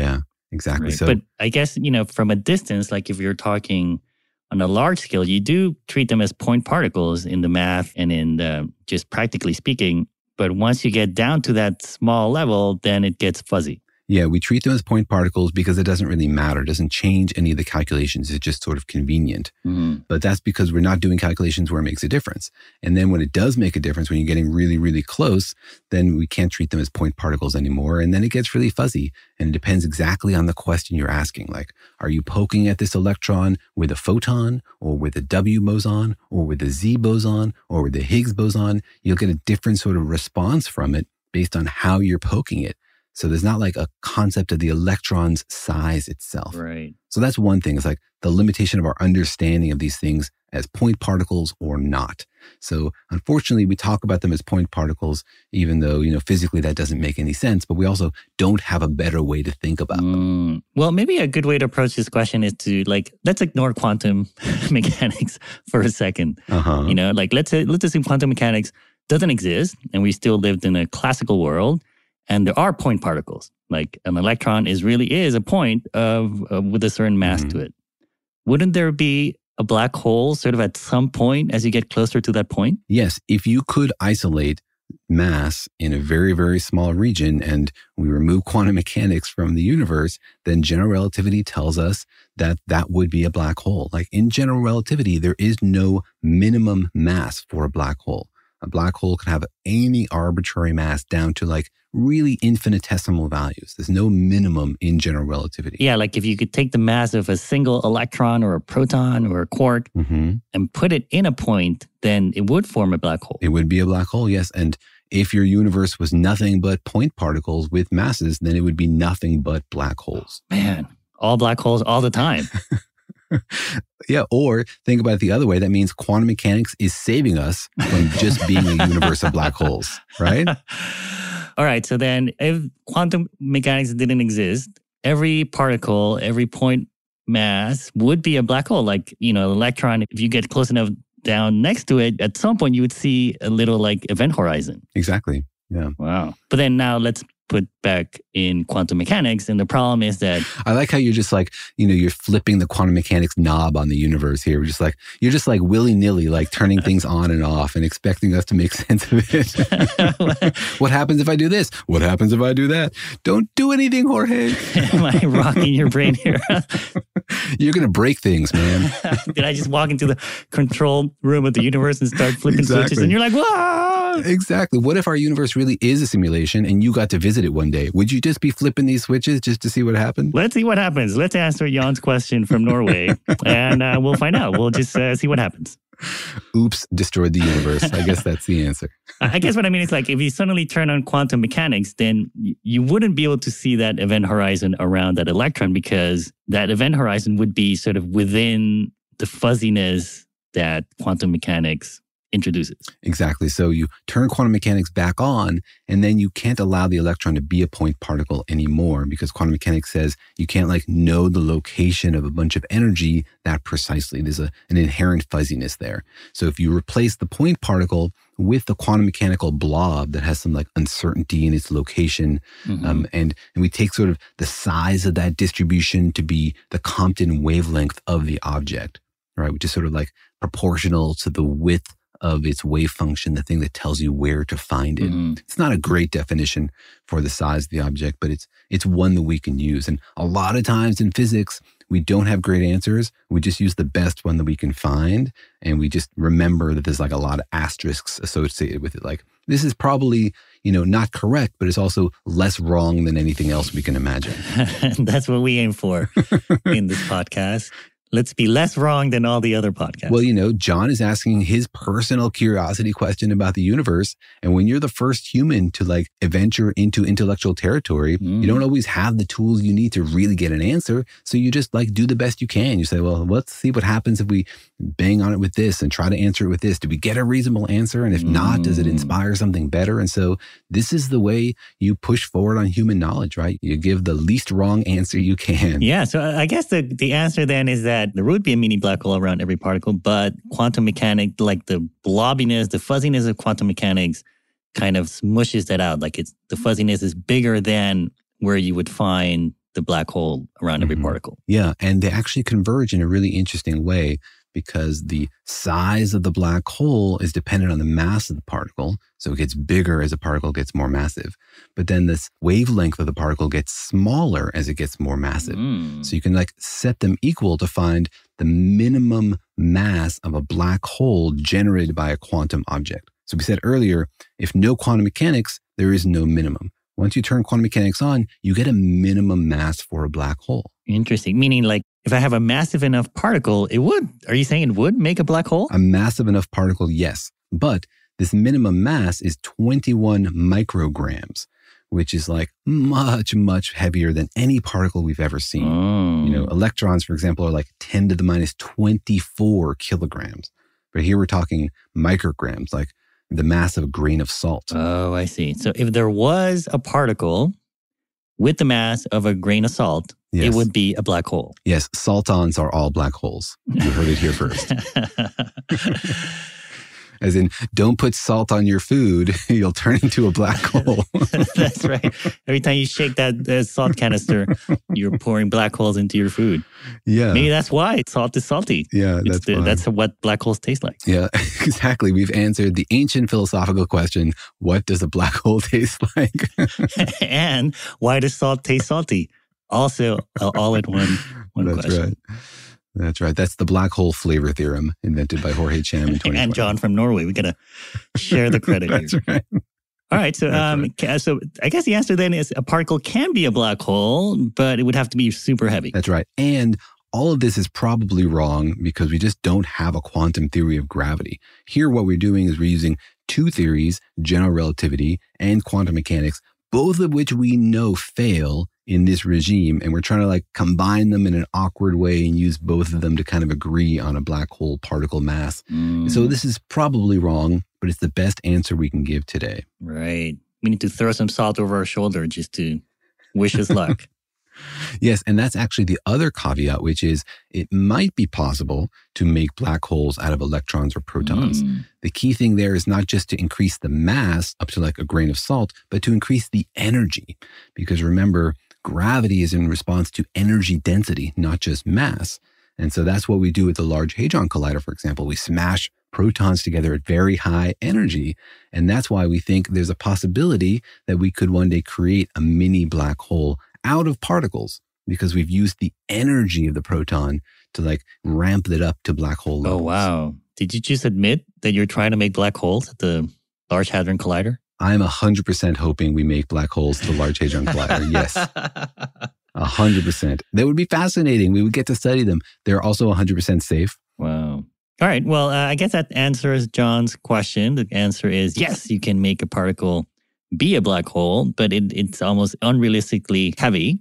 Speaker 1: Exactly.
Speaker 3: Right.
Speaker 1: So,
Speaker 3: but I guess, you know, from a distance, like if you're talking on a large scale, you do treat them as point particles in the math and in the, just practically speaking. But once you get down to that small level, then it gets fuzzy.
Speaker 1: yeah, we treat them as point particles because it doesn't really matter. It doesn't change any of the calculations. It's just sort of convenient.
Speaker 3: Mm-hmm.
Speaker 1: But that's because we're not doing calculations where it makes a difference. And then when it does make a difference, when you're getting really, really close, then we can't treat them as point particles anymore. And then it gets really fuzzy. And it depends exactly on the question you're asking. Like, are you poking at this electron with a photon or with a W boson or with a Z boson or with the Higgs boson? You'll get a different sort of response from it based on how you're poking it. So there's not like a concept of the electron's size itself.
Speaker 3: Right.
Speaker 1: So that's one thing. It's like the limitation of our understanding of these things as point particles or not. So unfortunately, we talk about them as point particles, even though, you know, physically that doesn't make any sense, but we also don't have a better way to think about
Speaker 3: mm.
Speaker 1: them.
Speaker 3: Well, maybe a good way to approach this question is to like, let's ignore quantum mechanics for a second.
Speaker 1: Uh-huh.
Speaker 3: You know, like let's, let's assume quantum mechanics doesn't exist and we still lived in a classical world. And there are point particles, like an electron is really is a point of uh, with a certain mass
Speaker 1: Mm-hmm.
Speaker 3: to it. Wouldn't there be a black hole sort of at some point as you get closer to that point?
Speaker 1: Yes, if you could isolate mass in a very, very small region and we remove quantum mechanics from the universe, then general relativity tells us that that would be a black hole. Like in general relativity, there is no minimum mass for a black hole. A black hole can have any arbitrary mass down to like really infinitesimal values. There's no minimum in general relativity.
Speaker 3: Yeah, like if you could take the mass of a single electron or a proton or a quark
Speaker 1: mm-hmm.
Speaker 3: and put it in a point, then it would form a black hole.
Speaker 1: It would be a black hole, yes. And if your universe was nothing but point particles with masses, then it would be nothing but black holes.
Speaker 3: Man, all black holes all the time.
Speaker 1: Yeah, or think about it the other way. That means quantum mechanics is saving us from just being a universe of black holes, right?
Speaker 3: All right, so then if quantum mechanics didn't exist, every particle, every point mass would be a black hole. Like, you know, electron, if you get close enough down next to it, at some point you would see a little like event horizon.
Speaker 1: Exactly, yeah.
Speaker 3: Wow. But then now let's put back in quantum mechanics. And the problem is that...
Speaker 1: I like how you're just like, you know, you're flipping the quantum mechanics knob on the universe here. We're just like, you're just like willy-nilly, like turning things on and off and expecting us to make sense of it. What happens if I do this? What happens if I do that? Don't do anything, Jorge.
Speaker 3: Am I rocking your brain here?
Speaker 1: You're going to break things, man.
Speaker 3: Did I just walk into the control room of the universe and start flipping
Speaker 1: Exactly.
Speaker 3: switches and you're like, whoa!
Speaker 1: Exactly. What if our universe really is a simulation and you got to visit it one day? Would you just be flipping these switches just to see what happened?
Speaker 3: Let's see what happens. Let's answer Jan's question from Norway and uh, we'll find out. We'll just uh, see what happens.
Speaker 1: Oops, destroyed the universe. I guess that's the answer.
Speaker 3: I guess what I mean is like if you suddenly turn on quantum mechanics, then you wouldn't be able to see that event horizon around that electron because that event horizon would be sort of within the fuzziness that quantum mechanics introduces.
Speaker 1: Exactly. So you turn quantum mechanics back on, and then you can't allow the electron to be a point particle anymore because quantum mechanics says you can't like know the location of a bunch of energy that precisely. There's a, an inherent fuzziness there. So if you replace the point particle with the quantum mechanical blob that has some like uncertainty in its location,
Speaker 3: mm-hmm.
Speaker 1: um, and, and we take sort of the size of that distribution to be the Compton wavelength of the object, right? Which is sort of like proportional to the width of its wave function, the thing that tells you where to find it.
Speaker 3: Mm-hmm.
Speaker 1: It's not a great definition for the size of the object, but it's it's one that we can use. And a lot of times in physics, we don't have great answers. We just use the best one that we can find. And we just remember that there's like a lot of asterisks associated with it. Like, this is probably, you know, not correct, but it's also less wrong than anything else we can imagine.
Speaker 3: That's what we aim for in this podcast. Let's be less wrong than all the other podcasts.
Speaker 1: Well, you know, John is asking his personal curiosity question about the universe. And when you're the first human to like venture into intellectual territory, mm. you don't always have the tools you need to really get an answer. So you just like do the best you can. You say, well, let's see what happens if we bang on it with this and try to answer it with this. Do we get a reasonable answer? And if mm. not, does it inspire something better? And so this is the way you push forward on human knowledge, right? You give the least wrong answer you can.
Speaker 3: Yeah. So I guess the, the answer then is that there would be a mini black hole around every particle, but quantum mechanics, like the blobbiness, the fuzziness of quantum mechanics kind of smushes that out. Like it's the fuzziness is bigger than where you would find the black hole around every
Speaker 1: Mhm.
Speaker 3: particle.
Speaker 1: Yeah, and they actually converge in a really interesting way because the size of the black hole is dependent on the mass of the particle. So it gets bigger as a particle gets more massive. But then this wavelength of the particle gets smaller as it gets more massive.
Speaker 3: Mm.
Speaker 1: So you can like set them equal to find the minimum mass of a black hole generated by a quantum object. So we said earlier, if no quantum mechanics, there is no minimum. Once you turn quantum mechanics on, you get a minimum mass for a black hole.
Speaker 3: Interesting. Meaning, like, if I have a massive enough particle, it would, are you saying it would make a black hole?
Speaker 1: A massive enough particle, yes. But this minimum mass is twenty-one micrograms, which is like much, much heavier than any particle we've ever seen.
Speaker 3: Oh.
Speaker 1: You know, electrons, for example, are like ten to the minus twenty-four kilograms. But here we're talking micrograms, like the mass of a grain of salt.
Speaker 3: Oh, I see. So if there was a particle with the mass of a grain of salt,
Speaker 1: Yes.
Speaker 3: it would be a black hole.
Speaker 1: Yes, saltons are all black holes. You heard it here first. As in, don't put salt on your food, you'll turn into a black hole.
Speaker 3: That's right. Every time you shake that uh, salt canister, you're pouring black holes into your food.
Speaker 1: Yeah.
Speaker 3: Maybe that's why salt is salty.
Speaker 1: Yeah,
Speaker 3: It's
Speaker 1: that's
Speaker 3: the,
Speaker 1: why.
Speaker 3: that's what black holes taste like.
Speaker 1: Yeah, exactly. We've answered the ancient philosophical question, what does a black hole taste like?
Speaker 3: And why does salt taste salty? Also, uh, all in one, one
Speaker 1: That's
Speaker 3: question.
Speaker 1: right. That's right. That's the black hole flavor theorem invented by Jorge Cham in twenty twenty.
Speaker 3: And John from Norway. We got to share the credit
Speaker 1: That's
Speaker 3: here.
Speaker 1: right.
Speaker 3: All right. So, um, ca- so I guess the answer then is a particle can be a black hole, but it would have to be super heavy.
Speaker 1: That's right. And all of this is probably wrong because we just don't have a quantum theory of gravity. Here, what we're doing is we're using two theories, general relativity and quantum mechanics, both of which we know fail in this regime. And we're trying to like combine them in an awkward way and use both of them to kind of agree on a black hole particle mass.
Speaker 3: Mm,
Speaker 1: So this is probably wrong, but it's the best answer we can give today.
Speaker 3: right. We need to throw some salt over our shoulder just to wish us luck.
Speaker 1: Yes, and that's actually the other caveat, which is it might be possible to make black holes out of electrons or protons.
Speaker 3: Mm.
Speaker 1: The key thing there is not just to increase the mass up to like a grain of salt, but to increase the energy. Because remember, gravity is in response to energy density, not just mass. And so that's what we do with the Large Hadron Collider, for example. We smash protons together at very high energy. And that's why we think there's a possibility that we could one day create a mini black hole out of particles because we've used the energy of the proton to like ramp it up to black hole levels.
Speaker 3: Oh, wow. Did you just admit that you're trying to make black holes at the Large Hadron Collider?
Speaker 1: I'm one hundred percent hoping we make black holes to the Large Hadron Collider. Yes. one hundred percent. That would be fascinating. We would get to study them. They're also one hundred percent safe.
Speaker 3: Wow. All right. Well, uh, I guess that answers John's question. The answer is yes, you can make a particle be a black hole, but it, it's almost unrealistically heavy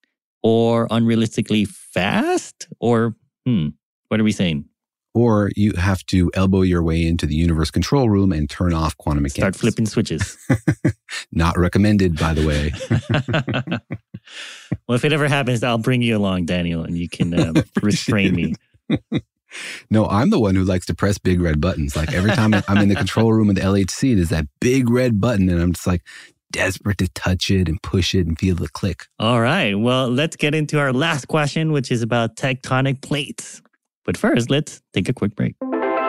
Speaker 3: or unrealistically fast or, hmm, what are we saying?
Speaker 1: Or you have to elbow your way into the universe control room and turn off quantum mechanics.
Speaker 3: Start flipping switches.
Speaker 1: Not recommended, by the way.
Speaker 3: Well, if it ever happens, I'll bring you along, Daniel, and you can um, restrain me.
Speaker 1: No, I'm the one who likes to press big red buttons. Like every time I'm in the control room of the L H C, there's that big red button and I'm just like desperate to touch it and push it and feel the click.
Speaker 3: All right. Well, let's get into our last question, which is about tectonic plates. But first, let's take a quick break.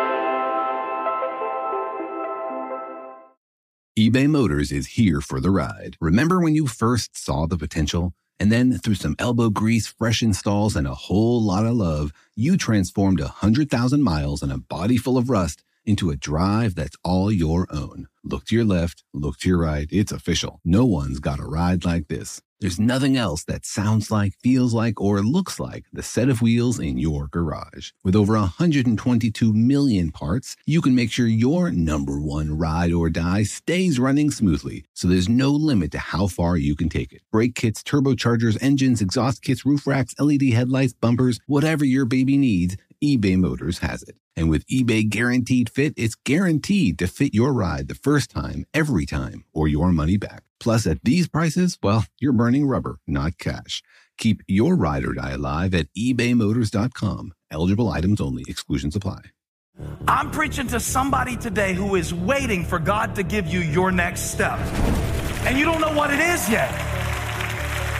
Speaker 1: eBay Motors is here for the ride. Remember when you first saw the potential? And then through some elbow grease, fresh installs, and a whole lot of love, you transformed one hundred thousand miles and a body full of rust into a drive that's all your own. Look to your left, look to your right. It's official. No one's got a ride like this. There's nothing else that sounds like, feels like, or looks like the set of wheels in your garage. With over one hundred twenty-two million parts, you can make sure your number one ride or die stays running smoothly, so there's no limit to how far you can take it. Brake kits, turbochargers, engines, exhaust kits, roof racks, L E D headlights, bumpers, whatever your baby needs, eBay Motors has it. And with eBay Guaranteed Fit, it's guaranteed to fit your ride the first time, every time, or your money back. Plus, at these prices, well, you're burning rubber, not cash. Keep your ride or die alive at ebay motors dot com. Eligible items only. Exclusions apply.
Speaker 5: I'm preaching to somebody today who is waiting for God to give you your next step. And you don't know what it is yet.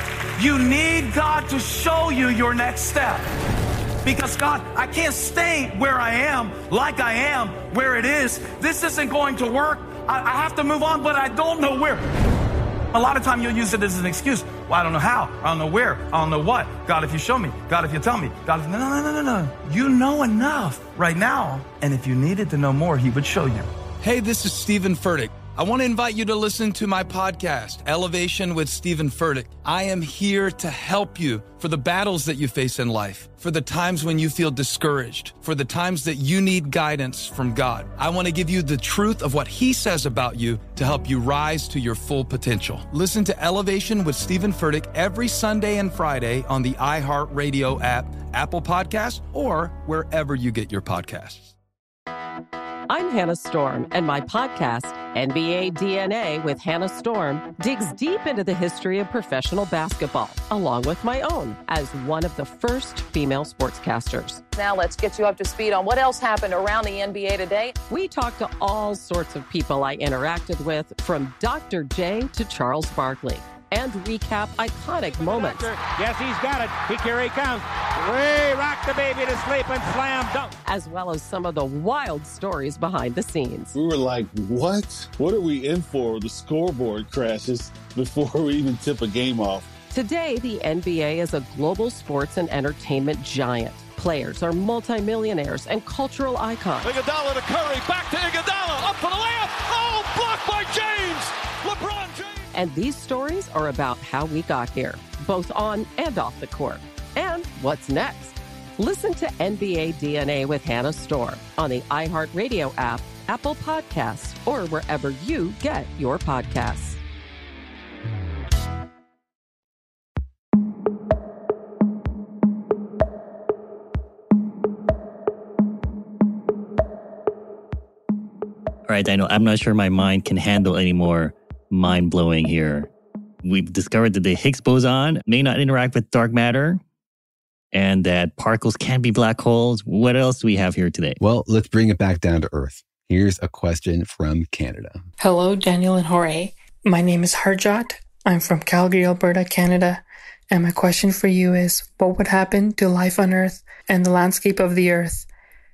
Speaker 5: You need God to show you your next step. Because God, I can't stay where I am, like I am, where it is. This isn't going to work. I, I have to move on, but I don't know where. A lot of time you'll use it as an excuse. Well, I don't know how. I don't know where. I don't know what. God, if you show me. God, if you tell me. God, if... No, no, no, no, no. You know enough right now. And if you needed to know more, he would show you.
Speaker 6: Hey, this is Stephen Furtick. I want to invite you to listen to my podcast, Elevation with Stephen Furtick. I am here to help you for the battles that you face in life, for the times when you feel discouraged, for the times that you need guidance from God. I want to give you the truth of what he says about you to help you rise to your full potential. Listen to Elevation with Stephen Furtick every Sunday and Friday on the iHeartRadio app, Apple Podcasts, or wherever you get your podcasts.
Speaker 7: I'm Hannah Storm, and my podcast, N B A D N A with Hannah Storm, digs deep into the history of professional basketball, along with my own, as one of the first female sportscasters.
Speaker 8: Now let's get you up to speed on what else happened around the N B A today.
Speaker 7: We talked to all sorts of people I interacted with, from Doctor J to Charles Barkley, and recap iconic moments.
Speaker 12: Yes, he's got it. He, here he comes. Way rock the baby to sleep and slam dunk.
Speaker 7: As well as some of the wild stories behind the scenes.
Speaker 10: We were like, what? What are we in for? The scoreboard crashes before we even tip a game off.
Speaker 7: Today, the N B A is a global sports and entertainment giant. Players are multimillionaires and cultural icons.
Speaker 9: Iguodala to Curry, back to Iguodala, up for the layup. Oh, blocked by James. LeBron James.
Speaker 7: And these stories are about how we got here, both on and off the court. And what's next? Listen to N B A D N A with Hannah Storm on the iHeartRadio app, Apple Podcasts, or wherever you get your podcasts.
Speaker 3: All right, Daniel, I'm not sure my mind can handle any more mind-blowing here. We've discovered that the Higgs boson may not interact with dark matter and that particles can be black holes. What else do we have here today?
Speaker 1: Well, let's bring it back down to Earth. Here's a question from Canada.
Speaker 13: Hello, Daniel and Jorge. My name is Harjot. I'm from Calgary, Alberta, Canada. And my question for you is, what would happen to life on Earth and the landscape of the Earth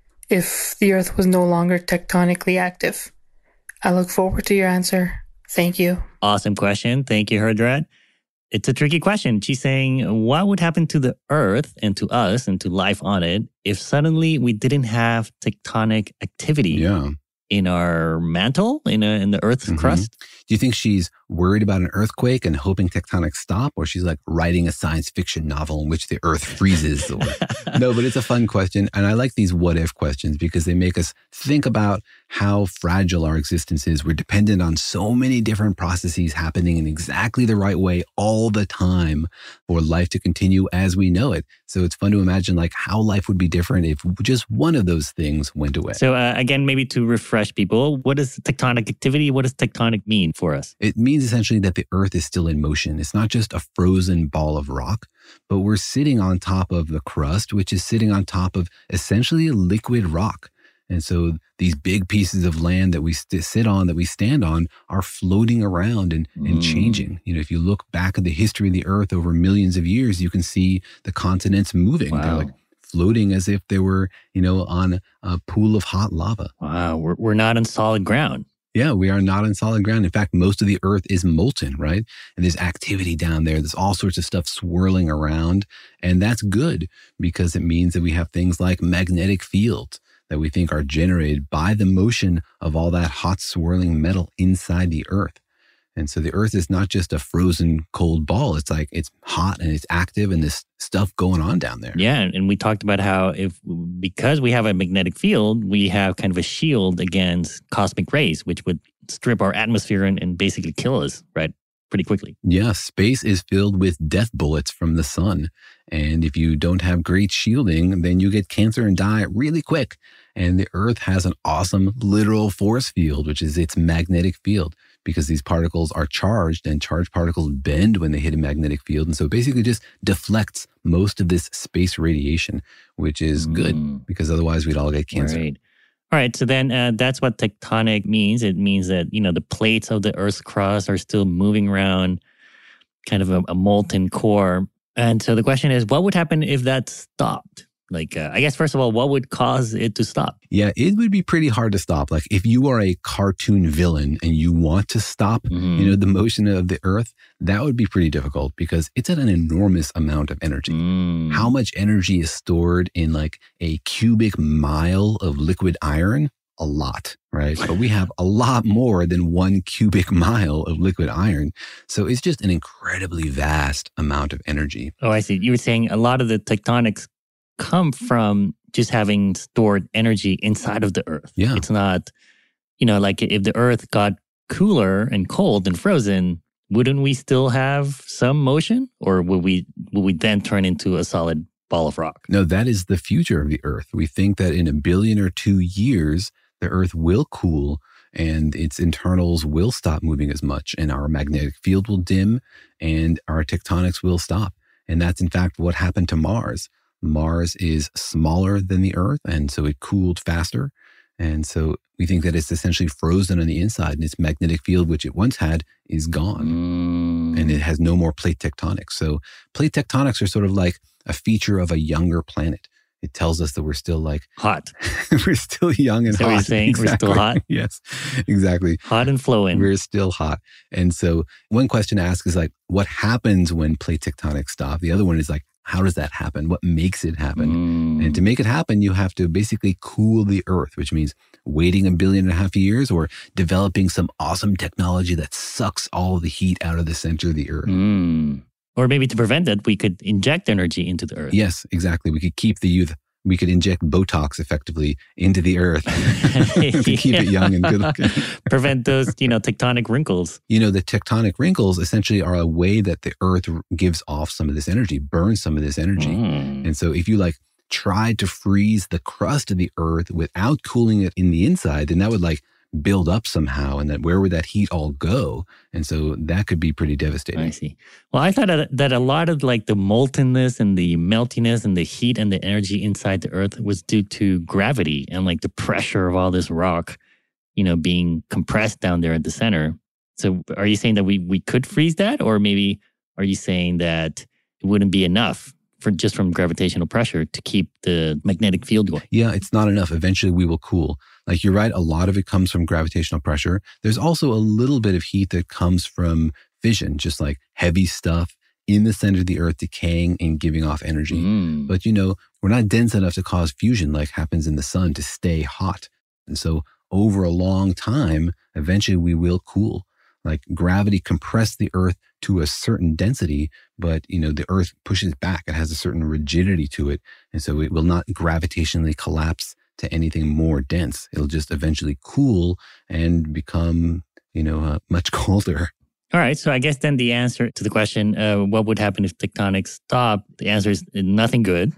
Speaker 13: if the Earth was no longer tectonically active? I look forward to your answer. Thank you.
Speaker 3: Awesome question. Thank you, Herdrat. It's a tricky question. She's saying, what would happen to the Earth and to us and to life on it if suddenly we didn't have tectonic activity
Speaker 1: yeah.
Speaker 3: in our mantle, in, a, in the Earth's mm-hmm. crust?
Speaker 1: Do you think she's worried about an earthquake and hoping tectonics stop? Or she's like writing a science fiction novel in which the Earth freezes? Or... No, but it's a fun question. And I like these what if questions because they make us think about how fragile our existence is. We're dependent on so many different processes happening in exactly the right way all the time for life to continue as we know it. So it's fun to imagine like how life would be different if just one of those things went away.
Speaker 3: So uh, again, maybe to refresh people, what is tectonic activity? What does tectonic mean for us?
Speaker 1: It means essentially that the Earth is still in motion. It's not just a frozen ball of rock, but we're sitting on top of the crust, which is sitting on top of essentially liquid rock. And so these big pieces of land that we st- sit on, that we stand on, are floating around and, mm. and changing. You know, if you look back at the history of the Earth over millions of years, you can see the continents moving.
Speaker 3: Wow.
Speaker 1: They're like floating as if they were, you know, on a pool of hot lava.
Speaker 3: Wow, we're we're not on solid ground.
Speaker 1: Yeah, we are not on solid ground. In fact, most of the Earth is molten, right? And there's activity down there. There's all sorts of stuff swirling around. And that's good because it means that we have things like magnetic fields that we think are generated by the motion of all that hot swirling metal inside the Earth. And so the Earth is not just a frozen cold ball. It's like it's hot and it's active and this stuff going on down there.
Speaker 3: Yeah, and we talked about how if because we have a magnetic field, we have kind of a shield against cosmic rays, which would strip our atmosphere and, and basically kill us, right? Pretty quickly.
Speaker 1: Yeah, space is filled with death bullets from the sun. And if you don't have great shielding, then you get cancer and die really quick. And the Earth has an awesome literal force field, which is its magnetic field, because these particles are charged and charged particles bend when they hit a magnetic field. And so it basically just deflects most of this space radiation, which is mm. good because otherwise we'd all get cancer.
Speaker 3: Right. All right, so then uh, that's what tectonic means. It means that, you know, the plates of the Earth's crust are still moving around. kind of a, a molten core. And so the question is, what would happen if that stopped? Like, uh, I guess, first of all, what would cause it to stop?
Speaker 1: Yeah, it would be pretty hard to stop. Like if you are a cartoon villain and you want to stop, mm-hmm. you know, the motion of the Earth, that would be pretty difficult because it's at an enormous amount of energy. Mm. How much energy is stored in like a cubic mile of liquid iron? A lot, right? But we have a lot more than one cubic mile of liquid iron. So it's just an incredibly vast amount of energy.
Speaker 3: Oh, I see. You were saying a lot of the tectonics come from just having stored energy inside of the Earth.
Speaker 1: Yeah.
Speaker 3: It's not, you know, like if the Earth got cooler and cold and frozen, wouldn't we still have some motion? Or would we, would we then turn into a solid ball of rock?
Speaker 1: No, that is the future of the Earth. We think that in a billion or two years, the Earth will cool and its internals will stop moving as much and our magnetic field will dim and our tectonics will stop. And that's in fact what happened to Mars. Mars is smaller than the Earth, and so it cooled faster. And so we think that it's essentially frozen on the inside, and its magnetic field, which it once had, is gone. Mm. And it has no more plate tectonics. So plate tectonics are sort of like a feature of a younger planet. It tells us that we're still like...
Speaker 3: hot.
Speaker 1: We're still young and
Speaker 3: Is that
Speaker 1: hot.
Speaker 3: What you're saying?
Speaker 1: Exactly.
Speaker 3: We're still hot?
Speaker 1: Yes, exactly.
Speaker 3: Hot and flowing.
Speaker 1: We're still hot. And so one question to ask is like, what happens when plate tectonics stop? The other one is like, how does that happen? What makes it happen? Mm. And to make it happen, you have to basically cool the Earth, which means waiting a billion and a half years or developing some awesome technology that sucks all the heat out of the center of the Earth.
Speaker 3: Mm. Or maybe to prevent that, we could inject energy into the Earth.
Speaker 1: Yes, exactly. We could keep the youth. We could inject Botox effectively into the Earth to keep yeah. it young and good looking.
Speaker 3: Prevent those, you know, tectonic wrinkles.
Speaker 1: You know, the tectonic wrinkles essentially are a way that the Earth gives off some of this energy, burns some of this energy. Mm. And so if you like tried to freeze the crust of the Earth without cooling it in the inside, then that would like build up somehow, and that where would that heat all go? And so that could be pretty devastating.
Speaker 3: I see. Well, I thought that a lot of like the moltenness and the meltiness and the heat and the energy inside the Earth was due to gravity and like the pressure of all this rock, you know, being compressed down there at the center. So are you saying that we, we could freeze that? Or maybe are you saying that it wouldn't be enough for just from gravitational pressure to keep the magnetic field going?
Speaker 1: Yeah, it's not enough. Eventually we will cool. Like you're right, a lot of it comes from gravitational pressure. There's also a little bit of heat that comes from fission, just like heavy stuff in the center of the Earth decaying and giving off energy. Mm. But you know, we're not dense enough to cause fusion like happens in the sun to stay hot. And so over a long time, eventually we will cool. Like gravity compressed the Earth to a certain density, but you know, the Earth pushes back. It has a certain rigidity to it. And so it will not gravitationally collapse to anything more dense. It'll just eventually cool and become, you know, uh, much colder.
Speaker 3: All right. So I guess then the answer to the question, uh, what would happen if tectonics stop? The answer is nothing good.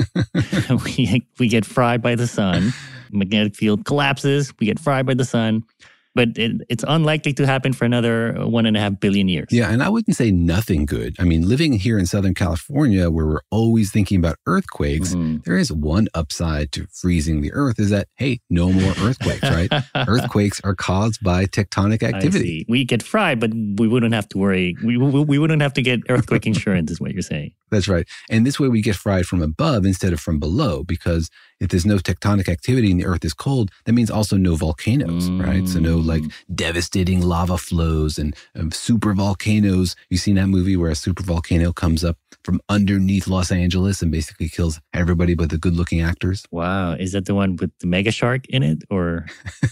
Speaker 3: we, we get fried by the sun. Magnetic field collapses. We get fried by the sun. But it, it's unlikely to happen for another one and a half billion years.
Speaker 1: Yeah, and I wouldn't say nothing good. I mean, living here in Southern California, where we're always thinking about earthquakes, mm-hmm. there is one upside to freezing the Earth is that, hey, no more earthquakes, right? Earthquakes are caused by tectonic activity.
Speaker 3: We get fried, but we wouldn't have to worry. We, we, we wouldn't have to get earthquake insurance is what you're saying.
Speaker 1: That's right. And this way we get fried from above instead of from below, because if there's no tectonic activity and the Earth is cold, that means also no volcanoes, mm. right? So no like devastating lava flows and um, super volcanoes. You've seen that movie where a super volcano comes up from underneath Los Angeles and basically kills everybody but the good-looking actors.
Speaker 3: Wow. Is that the one with the mega shark in it, or?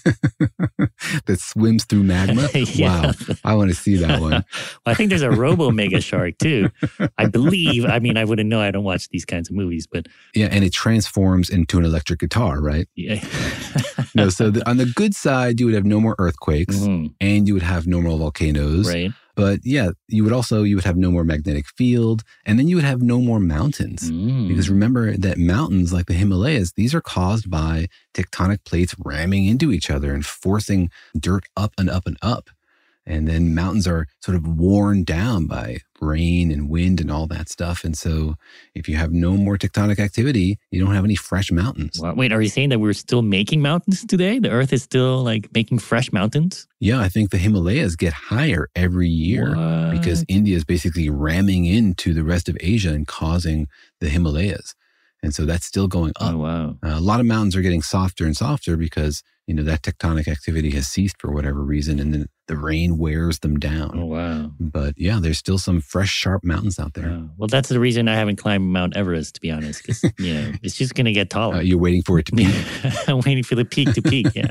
Speaker 1: That swims through magma? Yeah. Wow. I want to see that one.
Speaker 3: Well, I think there's a robo mega shark too. I believe. I mean, I wouldn't know. I don't watch these kinds of movies, but.
Speaker 1: Yeah, and it transforms into an electric guitar, right?
Speaker 3: Yeah.
Speaker 1: No, so the, on the good side, you would have no more earthquakes mm-hmm. and you would have no more volcanoes.
Speaker 3: Right.
Speaker 1: But yeah, you would also, you would have no more magnetic field, and then you would have no more mountains. Mm. Because remember that mountains like the Himalayas, these are caused by tectonic plates ramming into each other and forcing dirt up and up and up. And then mountains are sort of worn down by rain and wind and all that stuff. And so if you have no more tectonic activity, you don't have any fresh mountains.
Speaker 3: Well, wait, are you saying that we're still making mountains today? The Earth is still like making fresh mountains?
Speaker 1: Yeah, I think the Himalayas get higher every year
Speaker 3: what?
Speaker 1: because India is basically ramming into the rest of Asia and causing the Himalayas. And so that's still going up.
Speaker 3: Oh, wow.
Speaker 1: Uh, a lot of mountains are getting softer and softer because, you know, that tectonic activity has ceased for whatever reason, and then the rain wears them down.
Speaker 3: Oh, wow.
Speaker 1: But yeah, there's still some fresh, sharp mountains out there.
Speaker 3: Wow. Well, that's the reason I haven't climbed Mount Everest, to be honest, because, you know, it's just going to get taller.
Speaker 1: Uh, you're waiting for it to peak.
Speaker 3: I'm waiting for the peak to peak, yeah.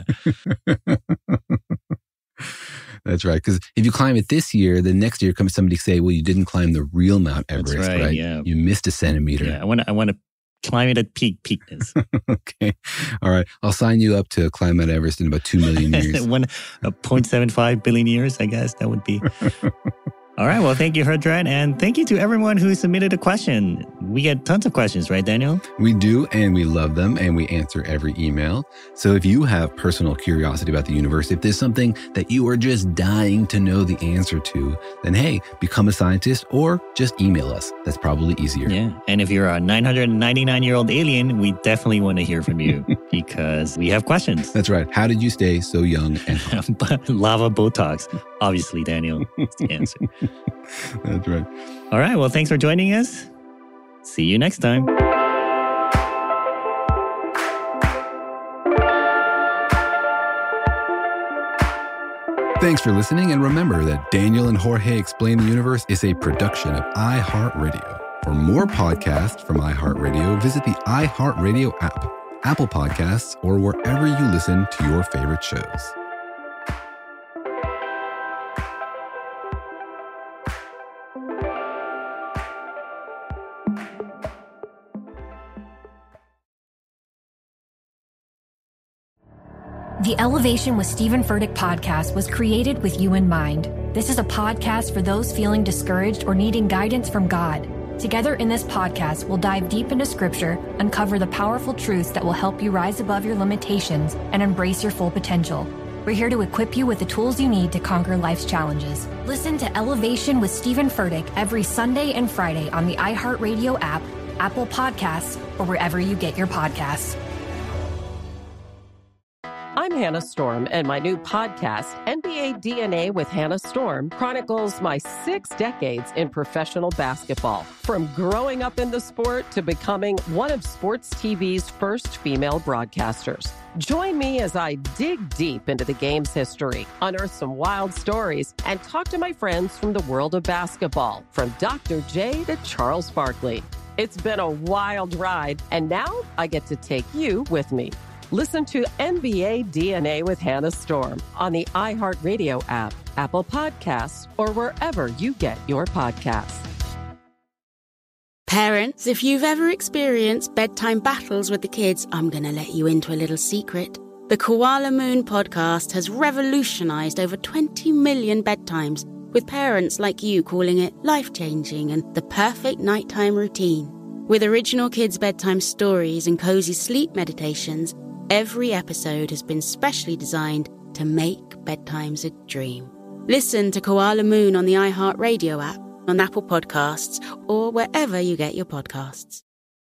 Speaker 1: That's right. Because if you climb it this year, the next year comes somebody say, well, you didn't climb the real Mount Everest,
Speaker 3: That's right,
Speaker 1: right?
Speaker 3: Yeah.
Speaker 1: You missed a centimeter.
Speaker 3: Yeah, I want to I want to climb it at peak peakness.
Speaker 1: Okay. All right. I'll sign you up to climb Mount Everest in about two million years.
Speaker 3: One, uh, zero point seven five billion years, I guess that would be. All right. Well, thank you, Hardrad. And thank you to everyone who submitted a question. We get tons of questions, right, Daniel?
Speaker 1: We do, and we love them, and we answer every email. So if you have personal curiosity about the universe, if there's something that you are just dying to know the answer to, then hey, become a scientist or just email us. That's probably easier.
Speaker 3: Yeah. And if you're a nine hundred ninety-nine-year-old alien, we definitely want to hear from you because we have questions.
Speaker 1: That's right. How did you stay so young and
Speaker 3: Lava Botox. Obviously, Daniel, that's the answer.
Speaker 1: That's right.
Speaker 3: All right. Well, thanks for joining us. See you next time.
Speaker 1: Thanks for listening, and remember that Daniel and Jorge Explain the Universe is a production of iHeartRadio. For more podcasts from iHeartRadio, visit the iHeartRadio app, Apple Podcasts, or wherever you listen to your favorite shows.
Speaker 2: The Elevation with Stephen Furtick podcast was created with you in mind. This is a podcast for those feeling discouraged or needing guidance from God. Together in this podcast, we'll dive deep into scripture, uncover the powerful truths that will help you rise above your limitations and embrace your full potential. We're here to equip you with the tools you need to conquer life's challenges. Listen to Elevation with Stephen Furtick every Sunday and Friday on the iHeartRadio app, Apple Podcasts, or wherever you get your podcasts.
Speaker 7: I'm Hannah Storm, and my new podcast, N B A D N A with Hannah Storm, chronicles my six decades in professional basketball. From growing up in the sport to becoming one of sports T V's first female broadcasters. Join me as I dig deep into the game's history, unearth some wild stories, and talk to my friends from the world of basketball, from Doctor J to Charles Barkley. It's been a wild ride, and now I get to take you with me. Listen to N B A D N A with Hannah Storm on the iHeartRadio app, Apple Podcasts, or wherever you get your podcasts.
Speaker 14: Parents, if you've ever experienced bedtime battles with the kids, I'm going to let you into a little secret. The Koala Moon podcast has revolutionized over twenty million bedtimes, with parents like you calling it life-changing and the perfect nighttime routine. With original kids' bedtime stories and cozy sleep meditations, every episode has been specially designed to make bedtimes a dream. Listen to Koala Moon on the iHeartRadio app, on Apple Podcasts, or wherever you get your podcasts.